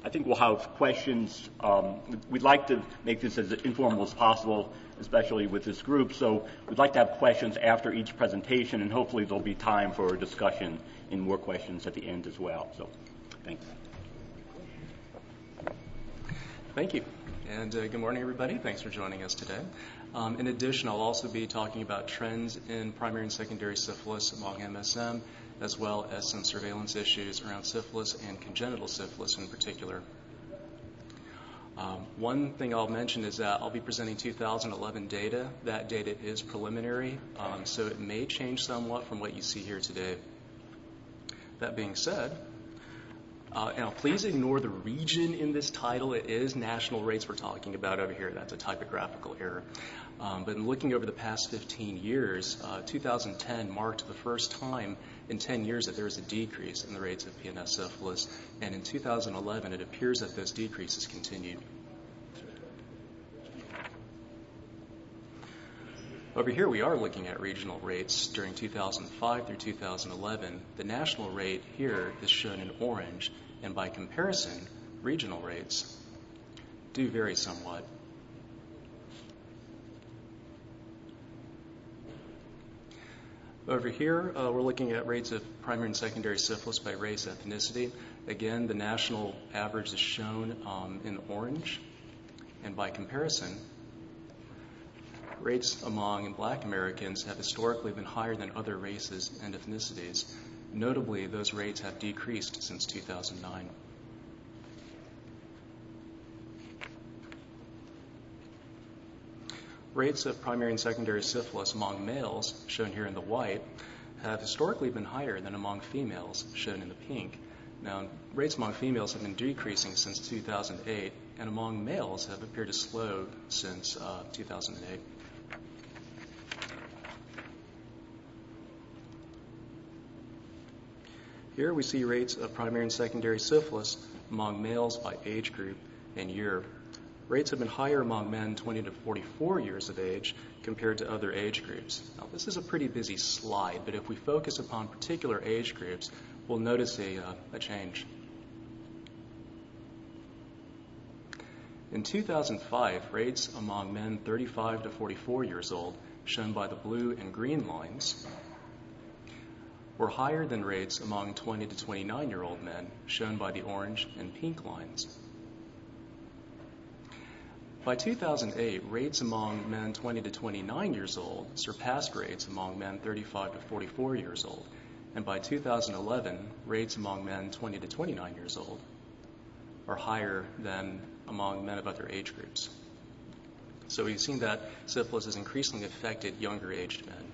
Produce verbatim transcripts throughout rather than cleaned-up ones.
I think we'll have questions. Um, we'd like to make this as informal as possible, especially with this group. So we'd like to have questions after each presentation, and hopefully there'll be time for a discussion and more questions at the end as well. So thanks. Thank you. And uh, good morning, everybody. Thanks for joining us today. Um, in addition, I'll also be talking about trends in primary and secondary syphilis among M S M, as well as some surveillance issues around syphilis and congenital syphilis in particular. Um, one thing I'll mention is that I'll be presenting two thousand eleven data. That data is preliminary, um, so it may change somewhat from what you see here today. That being said, uh, now please ignore the region in this title. It is national rates we're talking about over here. That's a typographical error. Um, but in looking over the past fifteen years, uh, two thousand ten marked the first time in ten years that there was a decrease in the rates of P N S syphilis, and in two thousand eleven it appears that those decreases continued. Over here we are looking at regional rates during two thousand five through two thousand eleven. The national rate here is shown in orange, and by comparison, regional rates do vary somewhat. Over here, uh, we're looking at rates of primary and secondary syphilis by race ethnicity. Again, the national average is shown um, in orange, and by comparison, rates among Black Americans have historically been higher than other races and ethnicities. Notably, those rates have decreased since two thousand nine. Rates of primary and secondary syphilis among males, shown here in the white, have historically been higher than among females, shown in the pink. Now, rates among females have been decreasing since two thousand eight, and among males have appeared to slow since uh, two thousand eight. Here we see rates of primary and secondary syphilis among males by age group and year. Rates have been higher among men twenty to forty-four years of age compared to other age groups. Now, this is a pretty busy slide, but if we focus upon particular age groups, we'll notice a, uh, a change. In two thousand five, rates among men thirty-five to forty-four years old, shown by the blue and green lines, were higher than rates among twenty to twenty-nine-year-old men, shown by the orange and pink lines. By two thousand eight, rates among men twenty to twenty-nine years old surpassed rates among men thirty-five to forty-four years old. And by two thousand eleven, rates among men twenty to twenty-nine years old are higher than among men of other age groups. So we've seen that syphilis has increasingly affected younger aged men.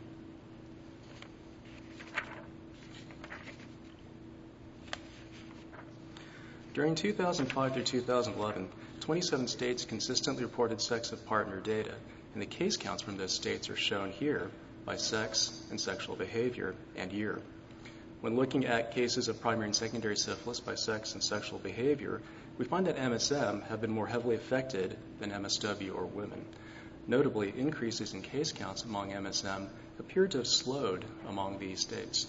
During two thousand five through two thousand eleven, twenty-seven states consistently reported sex of partner data, and the case counts from those states are shown here by sex and sexual behavior and year. When looking at cases of primary and secondary syphilis by sex and sexual behavior, we find that M S M have been more heavily affected than M S W or women. Notably, increases in case counts among M S M appear to have slowed among these states.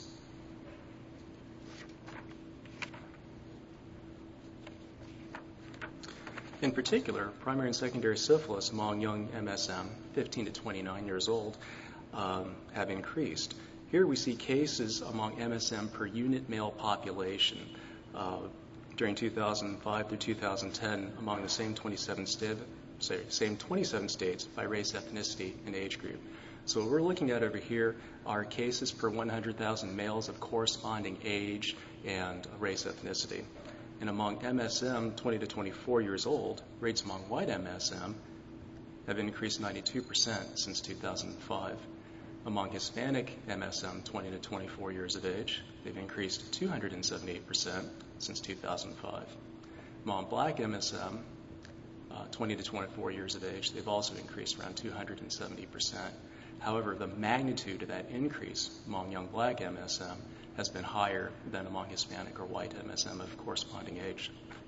In particular, primary and secondary syphilis among young M S M, fifteen to twenty-nine years old, um, have increased. Here we see cases among M S M per unit male population uh, during two thousand five through two thousand ten among the same twenty-seven, st- sorry, same twenty-seven states by race, ethnicity, and age group. So what we're looking at over here are cases per one hundred thousand males of corresponding age and race ethnicity. And among M S M twenty to twenty-four years old, rates among white M S M have increased ninety-two percent since two thousand five. Among Hispanic M S M twenty to twenty-four years of age, they've increased two hundred seventy-eight percent since two thousand five. Among Black M S M, uh, twenty to twenty-four years of age, they've also increased around two hundred seventy percent. However, the magnitude of that increase among young Black M S M has been higher than among Hispanic or white M S M of corresponding age.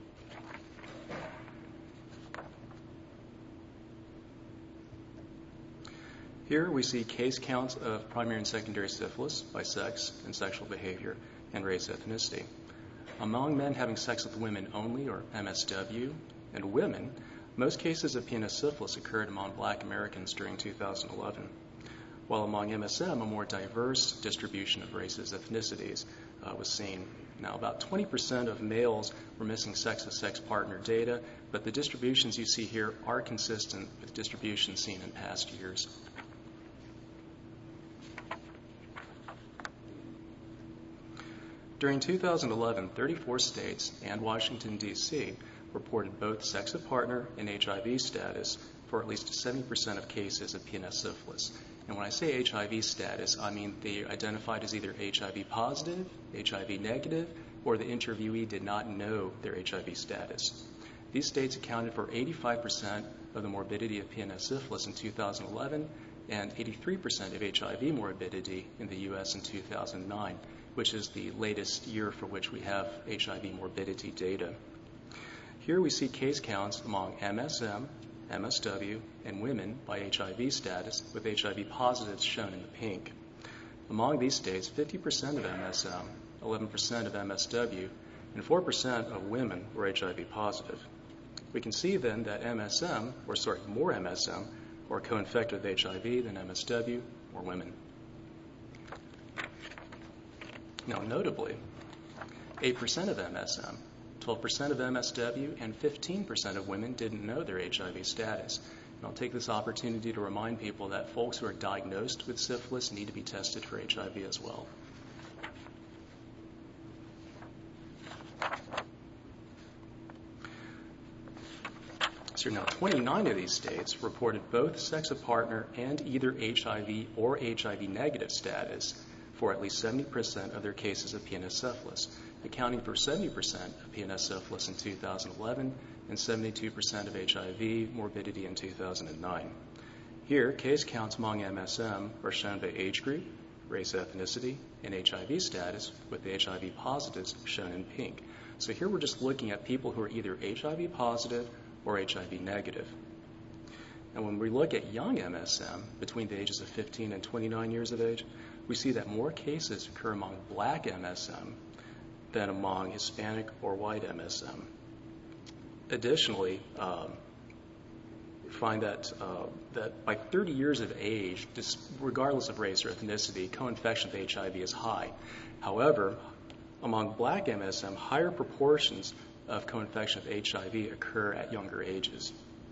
Here we see case counts of primary and secondary syphilis by sex and sexual behavior and race ethnicity. Among men having sex with women only, or M S W, and women, most cases of P N S syphilis occurred among black Americans during two thousand eleven, while among M S M, a more diverse distribution of races, ethnicities uh, was seen. Now, about twenty percent of males were missing sex-to-sex partner data, but the distributions you see here are consistent with distributions seen in past years. During two thousand eleven, thirty-four states and Washington, D C reported both sex of partner and H I V status for at least seventy percent of cases of P N S syphilis. And when I say H I V status, I mean they identified as either H I V positive, H I V negative, or the interviewee did not know their H I V status. These states accounted for eighty-five percent of the morbidity of P N S syphilis in two thousand eleven and eighty-three percent of H I V morbidity in the U S in two thousand nine, which is the latest year for which we have H I V morbidity data. Here we see case counts among M S M, M S W, and women by H I V status, with H I V positives shown in the pink. Among these states, fifty percent of M S M, eleven percent of M S W, and four percent of women were H I V positive. We can see then that M S M, or sorry, more M S M, were co-infected with H I V than M S W or women. Now, notably, eight percent of M S M, twelve percent of M S W, and fifteen percent of women didn't know their H I V status. And I'll take this opportunity to remind people that folks who are diagnosed with syphilis need to be tested for H I V as well. So now twenty-nine of these states reported both sex of partner and either H I V or H I V negative status for at least seventy percent of their cases of P N S syphilis, accounting for seventy percent of P N S syphilis in two thousand eleven and seventy-two percent of H I V morbidity in two thousand nine. Here, case counts among M S M are shown by age group, race, ethnicity, and H I V status, with the H I V positives shown in pink. So here we're just looking at people who are either H I V positive or H I V negative. And when we look at young M S M between the ages of fifteen and twenty-nine years of age, we see that more cases occur among black M S M than among Hispanic or white M S M. Additionally, um, we find that, uh, that by thirty years of age, just regardless of race or ethnicity, co-infection with H I V is high. However, among black M S M, higher proportions of co-infection with H I V occur at younger ages.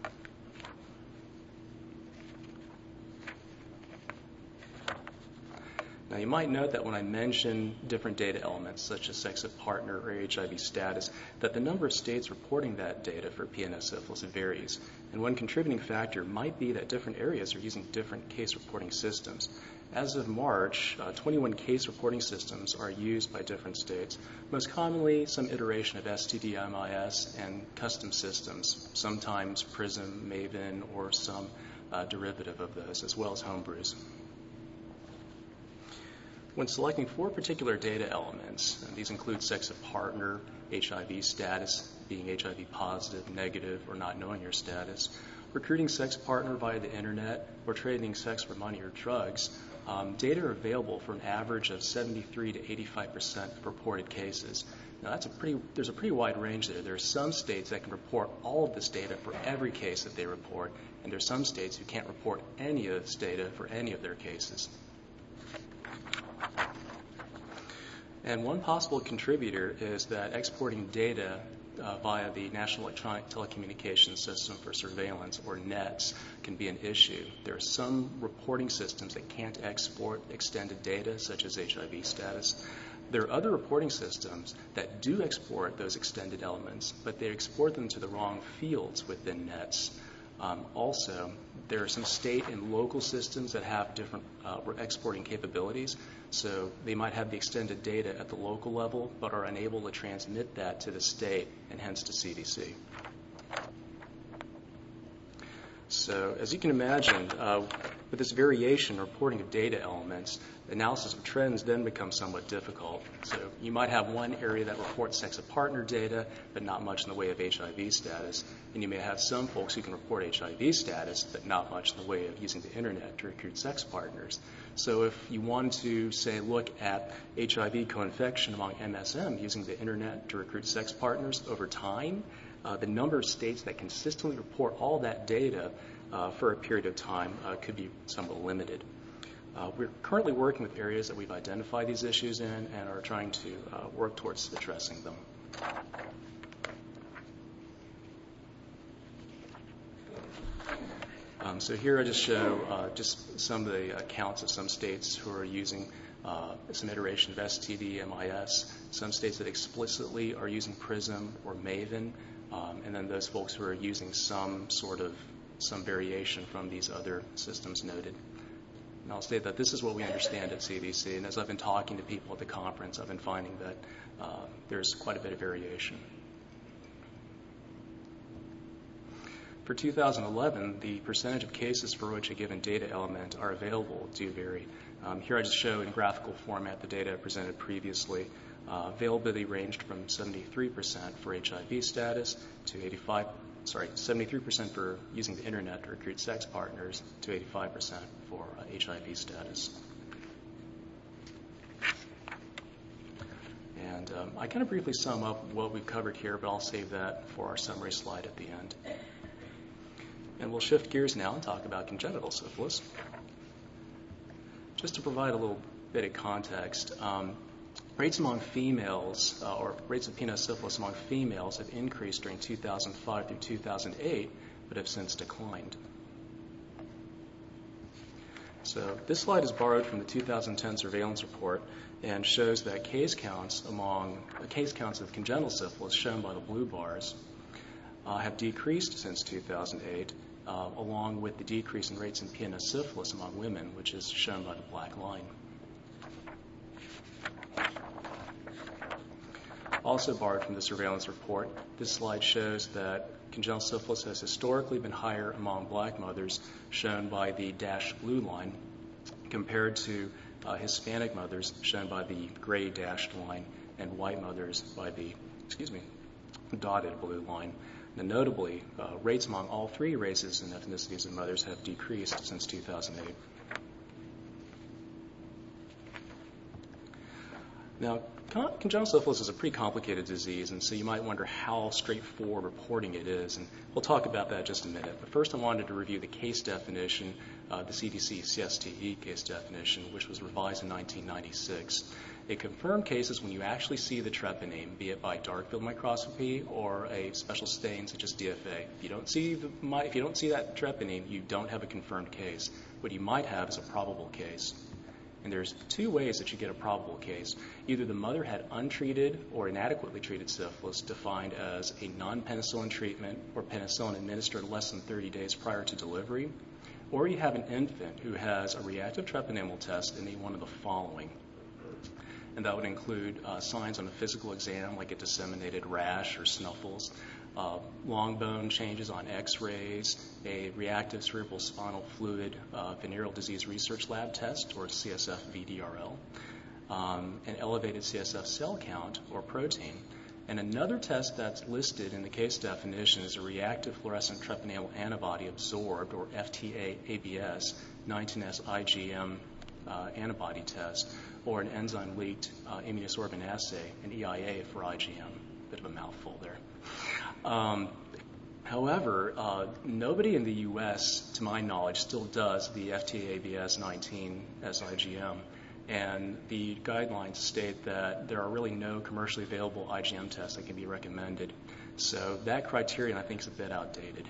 Now, you might note that when I mention different data elements, such as sex of partner or H I V status, that the number of states reporting that data for P N S syphilis varies. And one contributing factor might be that different areas are using different case reporting systems. As of March, uh, twenty-one case reporting systems are used by different states. Most commonly, some iteration of S T D M I S and custom systems, sometimes PRISM, MAVEN, or some uh, derivative of those, as well as homebrews. When selecting four particular data elements, and these include sex of partner, H I V status, being H I V positive, negative, or not knowing your status, recruiting sex partner via the internet, or trading sex for money or drugs, um, data are available for an average of seventy-three to eighty-five percent of reported cases. Now, that's a pretty, there's a pretty wide range there. There are some states that can report all of this data for every case that they report, and there are some states who can't report any of this data for any of their cases. And one possible contributor is that exporting data uh, via the National Electronic Telecommunications System for Surveillance, or NETS, can be an issue. There are some reporting systems that can't export extended data, such as H I V status. There are other reporting systems that do export those extended elements, but they export them to the wrong fields within NETS. Um, also, there are some state and local systems that have different uh, exporting capabilities. So they might have the extended data at the local level, but are unable to transmit that to the state and hence to C D C. So as you can imagine, uh, with this variation in reporting of data elements, analysis of trends then becomes somewhat difficult. So you might have one area that reports sex of partner data, but not much in the way of H I V status. And you may have some folks who can report H I V status, but not much in the way of using the internet to recruit sex partners. So if you want to, say, look at H I V co-infection among M S M using the internet to recruit sex partners over time, uh, the number of states that consistently report all that data uh, for a period of time uh, could be somewhat limited. Uh, we're currently working with areas that we've identified these issues in and are trying to uh, work towards addressing them. Um, so here I just show uh, just some of the accounts of some states who are using uh, some iteration of S T D, M I S, some states that explicitly are using PRISM or MAVEN, um, and then those folks who are using some sort of, some variation from these other systems noted. And I'll state that this is what we understand at C D C, and as I've been talking to people at the conference, I've been finding that uh, there's quite a bit of variation. For two thousand eleven, the percentage of cases for which a given data element are available do vary. Um, here I just show in graphical format the data presented previously. Uh, availability ranged from seventy-three percent for H I V status to eighty-five, sorry, seventy-three percent for using the internet to recruit sex partners to eighty-five percent for uh, H I V status. And um, I kind of briefly sum up what we've covered here, but I'll save that for our summary slide at the end. And we'll shift gears now and talk about congenital syphilis. Just to provide a little bit of context, um, rates among females, uh, or rates of penile syphilis among females have increased during two thousand five through two thousand eight, but have since declined. So this slide is borrowed from the two thousand ten surveillance report and shows that case counts among uh, case counts of congenital syphilis, shown by the blue bars, uh, have decreased since two thousand eight, uh, along with the decrease in rates in penile syphilis among women, which is shown by the black line. Also borrowed from the surveillance report, this slide shows that congenital syphilis has historically been higher among black mothers, shown by the dashed blue line, compared to uh, Hispanic mothers, shown by the gray dashed line, and white mothers by the, excuse me, dotted blue line. And notably, uh, rates among all three races and ethnicities of mothers have decreased since two thousand eight. Now, congenital syphilis is a pretty complicated disease, and so you might wonder how straightforward reporting it is, and we'll talk about that in just a minute. But first I wanted to review the case definition, uh, the C D C C S T E case definition, which was revised in nineteen ninety-six. It confirmed cases when you actually see the treponeme, be it by dark field microscopy or a special stain such as D F A. If you don't see the, if you don't see that treponeme, you don't have a confirmed case. What you might have is a probable case. And there's two ways that you get a probable case. Either the mother had untreated or inadequately treated syphilis, defined as a non-penicillin treatment or penicillin administered less than thirty days prior to delivery, or you have an infant who has a reactive treponemal test in any one of the following. And that would include uh, signs on a physical exam, like a disseminated rash or snuffles, uh, long bone changes on x-rays, a reactive cerebral spinal fluid uh, venereal disease research lab test, or C S F V D R L, um, an elevated C S F cell count or protein. And another test that's listed in the case definition is a reactive fluorescent treponemal antibody absorbed, or F T A A B S, nineteen S I G M uh, antibody test, or an enzyme-leaked uh, immunosorbent assay, an E I A for I G M. Bit of a mouthful there. Um, however, uh, nobody in the U S, to my knowledge, still does the F T A A B S nineteen S I G M. And the guidelines state that there are really no commercially available I G M tests that can be recommended. So that criterion, I think, is a bit outdated.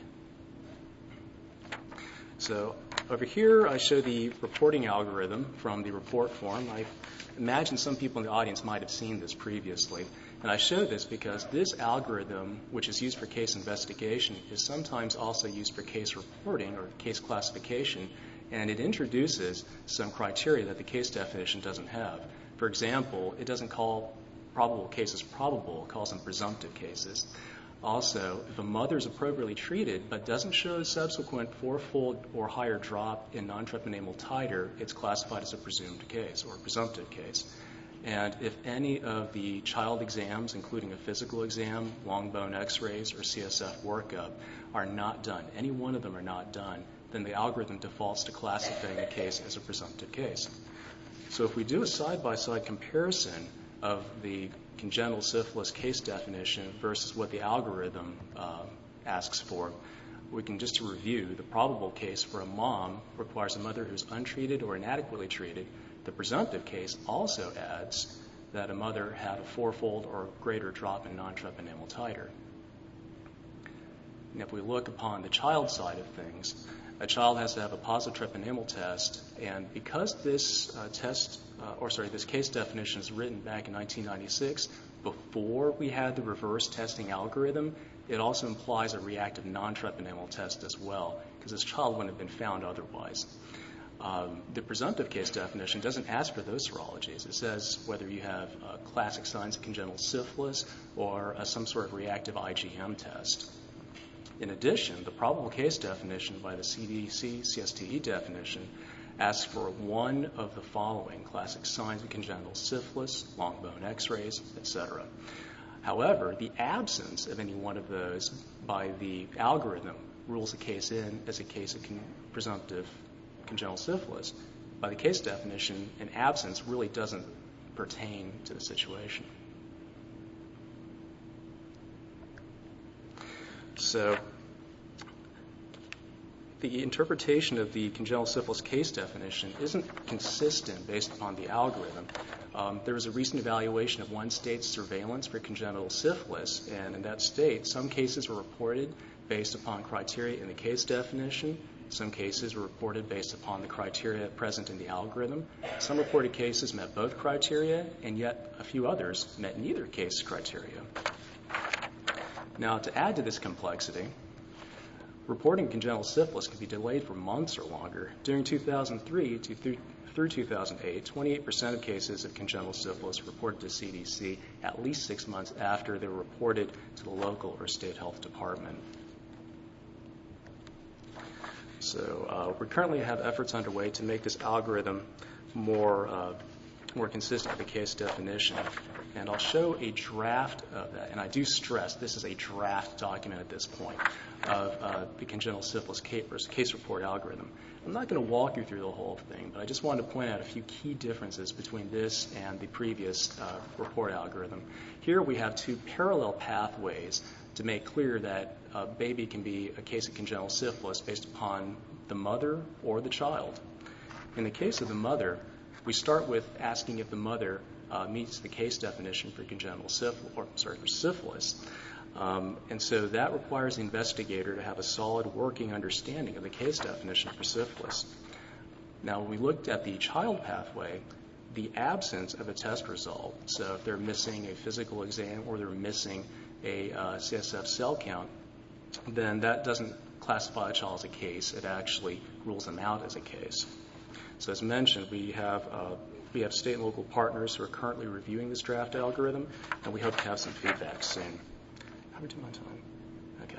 So over here, I show the reporting algorithm from the report form. I imagine some people in the audience might have seen this previously. And I show this because this algorithm, which is used for case investigation, is sometimes also used for case reporting or case classification, and it introduces some criteria that the case definition doesn't have. For example, it doesn't call probable cases probable, it calls them presumptive cases. Also, if a mother is appropriately treated but doesn't show a subsequent fourfold or higher drop in non-treponema titer, it's classified as a presumed case or presumptive case. And if any of the child exams, including a physical exam, long bone x-rays, or C S F workup, are not done, any one of them are not done, then the algorithm defaults to classifying a case as a presumptive case. So if we do a side-by-side comparison of the congenital syphilis case definition versus what the algorithm uh, asks for, we can just to review the probable case for a mom requires a mother who's untreated or inadequately treated. The presumptive case also adds that a mother had a fourfold or greater drop in non-treponemal titer. And if we look upon the child side of things, a child has to have a positive treponemal test, and because this uh, test, uh, or sorry, this case definition is written back in nineteen ninety-six, before we had the reverse testing algorithm, it also implies a reactive non-treponemal test as well, because this child wouldn't have been found otherwise. Um, the presumptive case definition doesn't ask for those serologies. It says whether you have uh, classic signs of congenital syphilis or uh, some sort of reactive I G M test. In addition, the probable case definition by the C D C C S T E definition asks for one of the following: classic signs of congenital syphilis, long bone x-rays, et cetera. However, the absence of any one of those by the algorithm rules a case in as a case of con- presumptive congenital syphilis. By the case definition, an absence really doesn't pertain to the situation. So the interpretation of the congenital syphilis case definition isn't consistent based upon the algorithm. Um, there was a recent evaluation of one state's surveillance for congenital syphilis, and in that state, some cases were reported based upon criteria in the case definition. Some cases were reported based upon the criteria present in the algorithm. Some reported cases met both criteria, and yet a few others met neither case criteria. Now, to add to this complexity, reporting congenital syphilis could be delayed for months or longer. During two thousand three to th- through two thousand eight, twenty-eight percent of cases of congenital syphilis were reported to C D C at least six months after they were reported to the local or state health department. So uh, we currently have efforts underway to make this algorithm more uh, more consistent with the case definition. And I'll show a draft of that. And I do stress this is a draft document at this point of uh, the congenital syphilis case, case report algorithm. I'm not going to walk you through the whole thing, but I just wanted to point out a few key differences between this and the previous uh, report algorithm. Here we have two parallel pathways to make clear that a baby can be a case of congenital syphilis based upon the mother or the child. In the case of the mother, we start with asking if the mother uh, meets the case definition for congenital syphilis, or sorry, for syphilis. Um, and so that requires the investigator to have a solid working understanding of the case definition for syphilis. Now, when we looked at the child pathway, the absence of a test result, so if they're missing a physical exam or they're missing a uh, C S F cell count, then that doesn't classify a child as a case. It actually rules them out as a case. So as mentioned, we have uh, we have state and local partners who are currently reviewing this draft algorithm, and we hope to have some feedback soon. How are we doing on time? Okay.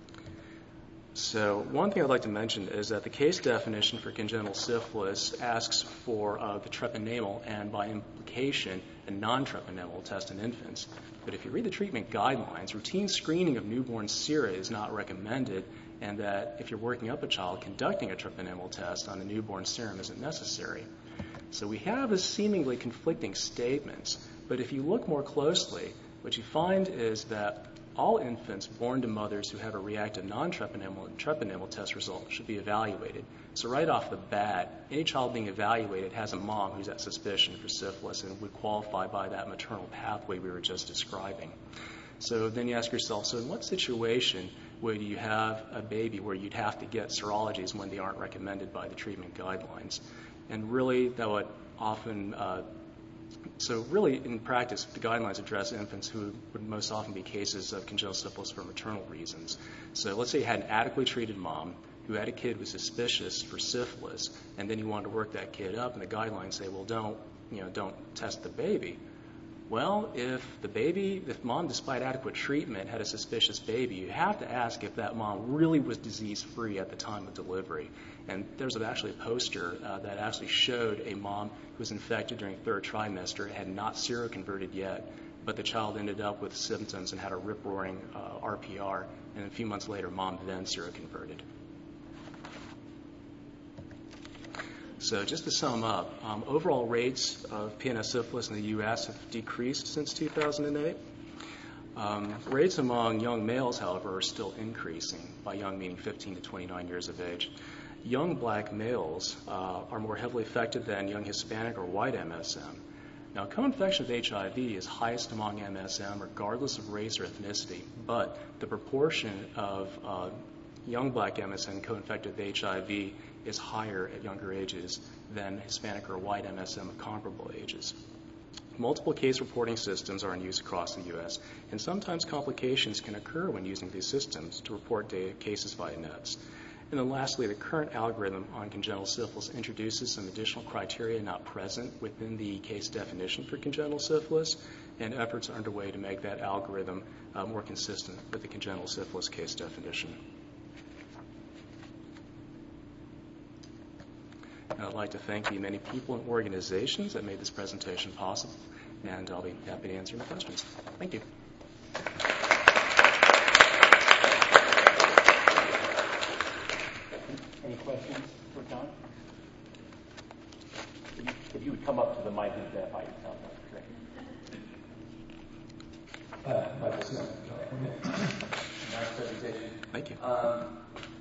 So one thing I'd like to mention is that the case definition for congenital syphilis asks for uh, the treponemal and, by implication, a non-treponemal test in infants. But if you read the treatment guidelines, routine screening of newborn sera is not recommended, and that if you're working up a child, conducting a treponemal test on the newborn serum isn't necessary. So we have a seemingly conflicting statements, but if you look more closely, what you find is that all infants born to mothers who have a reactive non-treponemal and treponemal test result should be evaluated. So right off the bat, any child being evaluated has a mom who's at suspicion for syphilis and would qualify by that maternal pathway we were just describing. So then you ask yourself, so in what situation would you have a baby where you'd have to get serologies when they aren't recommended by the treatment guidelines? And really, that would often, uh, so really in practice, the guidelines address infants who would most often be cases of congenital syphilis for maternal reasons. So let's say you had an adequately treated mom who had a kid who was suspicious for syphilis, and then you wanted to work that kid up, and the guidelines say, well, don't, you know, don't test the baby. Well, if the baby, if mom, despite adequate treatment, had a suspicious baby, you have to ask if that mom really was disease-free at the time of delivery. And there's actually a poster uh, that actually showed a mom who was infected during third trimester, had not seroconverted yet, but the child ended up with symptoms and had a rip-roaring uh, R P R, and a few months later, mom then seroconverted. So just to sum up, um, overall rates of P N S syphilis in the U S have decreased since two thousand eight. Um, rates among young males, however, are still increasing, by young meaning fifteen to twenty-nine years of age. Young black males uh, are more heavily affected than young Hispanic or white M S M. Now, co-infection with H I V is highest among M S M regardless of race or ethnicity, but the proportion of uh, young black M S M co-infected with H I V is higher at younger ages than Hispanic or white M S M of comparable ages. Multiple case reporting systems are in use across the U S, and sometimes complications can occur when using these systems to report data cases via nets. And then lastly, the current algorithm on congenital syphilis introduces some additional criteria not present within the case definition for congenital syphilis, and efforts are underway to make that algorithm uh, more consistent with the congenital syphilis case definition. I'd like to thank the many people and organizations that made this presentation possible, and I'll be happy to answer any questions. Thank you. Any questions for John? If you, if you would come up to the mic and identify yourself, that would be great. Uh, Michael Smith. Nice presentation. Thank you. Um,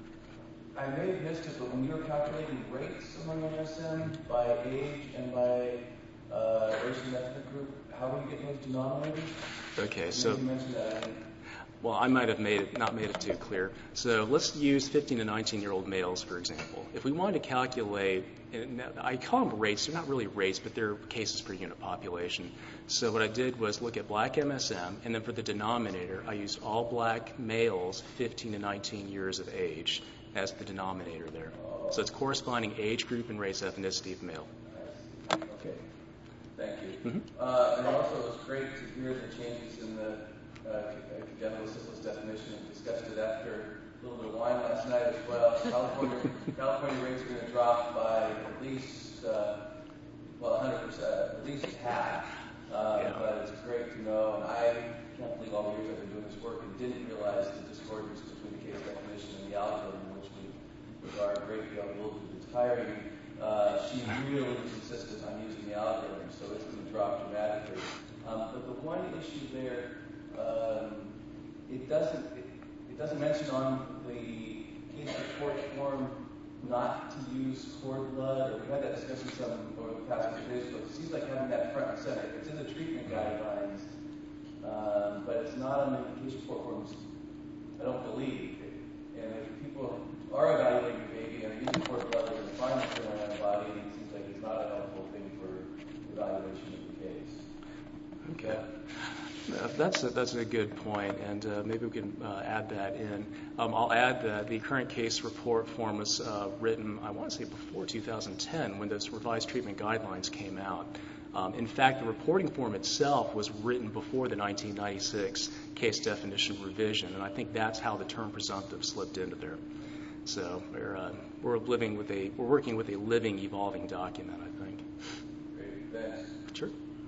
I may have missed it, but when you were calculating rates among M S M by age and by uh, race and ethnic group, how were you getting those denominators? Okay, You so mentioned that. I didn't- well, I might have made it not made it too clear. So let's use fifteen to nineteen-year-old males, for example. If we wanted to calculate, and I call them rates, they're not really rates, but they're cases per unit population. So what I did was look at black M S M, and then for the denominator, I used all black males fifteen to nineteen years of age as the denominator there. So it's corresponding age group and race ethnicity of male. Okay, thank you. Mm-hmm. Uh, and also, it was great to hear the changes in the uh, congenital syphilis definition, and discussed it after a little bit of wine last night as well. California, California rates are going to drop by at least, uh, well, one hundred percent, at least half. Uh, Yeah. But it's great to know, and I can't believe all the years I've been doing this work and didn't realize the discordance between the case definition and the algorithm, which we regard a great deal. It's tiring. Uh, she really was insistent on using the algorithm, so it's going to drop dramatically. Um, but the one issue there, um, it doesn't it, it doesn't mention on the case report form not to use cord blood, or we had that discussion some over the past few days, but it seems like having that front and center. It's in the treatment guidelines, um, but it's not on the case report forms, I don't believe. And if people are evaluating your baby and are using cord blood, they're going to find the antibody, and it seems like it's not a helpful thing for evaluation of the case. Okay. Uh, That's a, that's a good point, and uh, maybe we can uh, add that in. Um, I'll add that the current case report form was uh, written, I want to say before two thousand ten, when those revised treatment guidelines came out. Um, in fact, the reporting form itself was written before the nineteen ninety-six case definition revision, and I think that's how the term presumptive slipped into there. So we're uh, we're living with a we're working with a living, evolving document, I think. Great, thanks. Sure.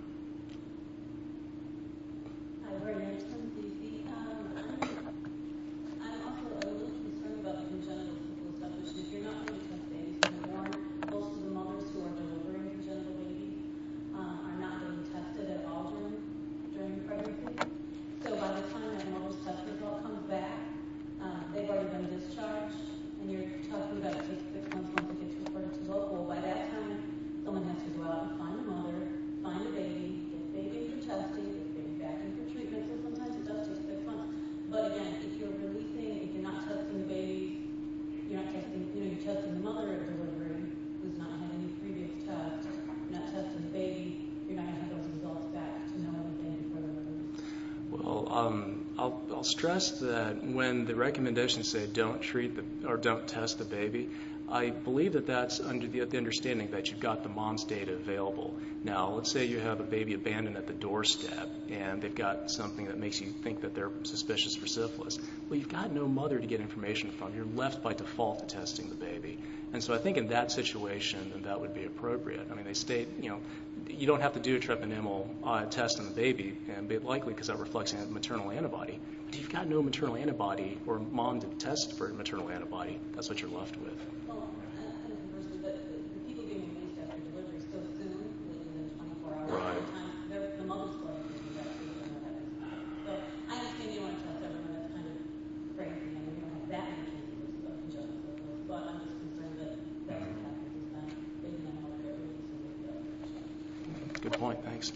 Very nice one, Stacey. Um, I'm also a little concerned about the congenital syphilis definition. If you're not going to test babies when they're born, most of the mothers who are delivering congenital babies um, are not getting tested at all during, during pregnancy. So by the time that mother's test result comes back, um, they've already been discharged, and you're talking about it takes six months once it gets reported to local. By that time, someone has to go out and find the mother, find the baby, get the baby for testing, get the baby back in for treatment. So sometimes it does take six months. But again, if you're releasing, if you're not testing the babies, you're not testing, you know, you're testing the mother at delivery who's not had any previous tests. You're not testing the baby. You're not going to have those results back to know anything before the release. Well, um, I'll, I'll stress that when the recommendations say don't treat the or don't test the baby, I believe that that's under the, the understanding that you've got the mom's data available. Now, let's say you have a baby abandoned at the doorstep, and they've got something that makes you think that they're suspicious for syphilis. Well, you've got no mother to get information from. You're left by default to testing the baby. And so I think in that situation, then that would be appropriate. I mean, they state, you know, you don't have to do a treponema uh, test on the baby, and be likely because that reflects a maternal antibody. But if you've got no maternal antibody or mom to test for maternal antibody, that's what you're left with. Well, I kind of conversely, but the, the people getting released after delivery so soon, within twenty-four hours, Right. sometimes they're- the mother's going to do that too. And that is, so I understand you want to test everyone. That's kind of crazy. I mean, we don't have that many cases of congenital syphilis, but I'm just concerned that that's what happens is then baby and mother get released and we go. Good point. Thanks.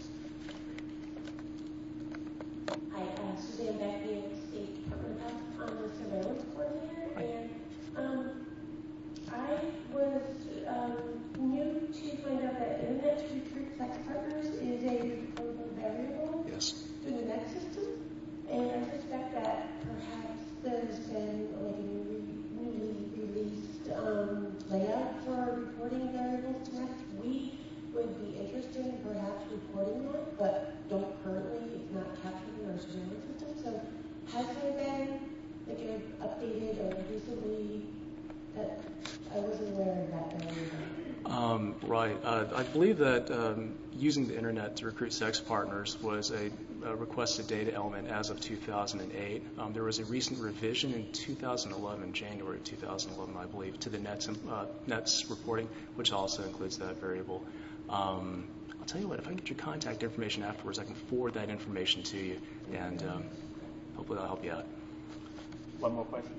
Hi, uh, Suzanne Beckman, State Department of Health, I'm the surveillance coordinator, Hi. and um, I was um, new to find out that internet to recruit sex partners is a proposal variable Yes. in the net system, and I suspect that perhaps there's been like a newly, newly released um, layout for reporting variables to net. We would be interested in perhaps reporting that, but don't currently, it's not captured in our surveillance system. So has there been like an updated or recently that I wasn't aware of that variable? Um, right. Uh, I believe that um, using the internet to recruit sex partners was a, a requested data element as of two thousand eight. Um, there was a recent revision in two thousand eleven, January of two thousand eleven, I believe, to the Nets, uh, Nets reporting, which also includes that variable. Um, I'll tell you what, if I can get your contact information afterwards, I can forward that information to you, and um, hopefully that'll help you out. One more question.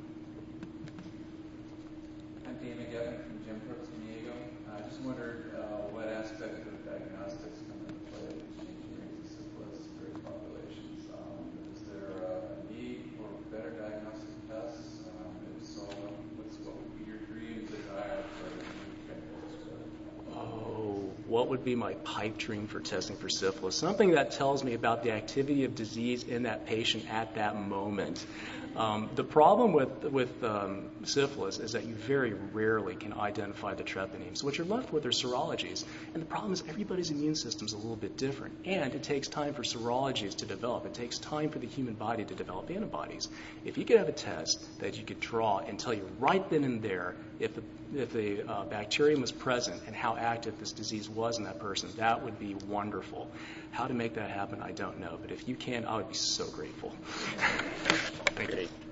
I'm David Gavin from Jimco, San Diego. I just wondered uh, what aspect of diagnostics come into play in changing rates of syphilis in various populations. Um, is there uh, a need for better diagnostic tests? Um, if so, what's, what would be your dream desire for a new diagnostic? Oh, what would be my pipe dream for testing for syphilis? Something that tells me about the activity of disease in that patient at that moment. Um, the problem with with um, syphilis is that you very rarely can identify the treponeme. So what you're left with are serologies. And the problem is everybody's immune system is a little bit different. And it takes time for serologies to develop. It takes time for the human body to develop antibodies. If you could have a test that you could draw and tell you right then and there if the, if the uh, bacterium was present and how active this disease was in that person, that would be wonderful. How to make that happen, I don't know. But if you can, I would be so grateful. Thank you.